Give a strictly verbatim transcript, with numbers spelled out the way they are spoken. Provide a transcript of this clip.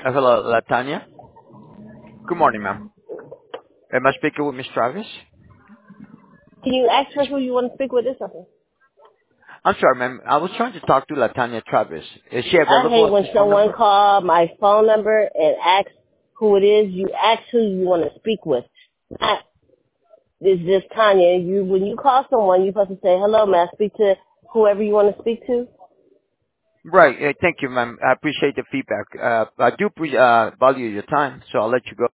Uh, hello, Latanya. Good morning, ma'am. Am I speaking with Miss Travis? Can you ask her who you want to speak with or something? I'm sorry, ma'am. I was trying to talk to Latanya Travis. Is she I available hate at when this phone someone number? call my phone number and ask who it is. You ask who you want to speak with. Not, this is Tanya. You when you call someone, you're supposed to say, hello, may I speak to whoever you want to speak to? Right. Uh, thank you, ma'am. I appreciate the feedback. Uh, I do pre- uh, value your time, so I'll let you go.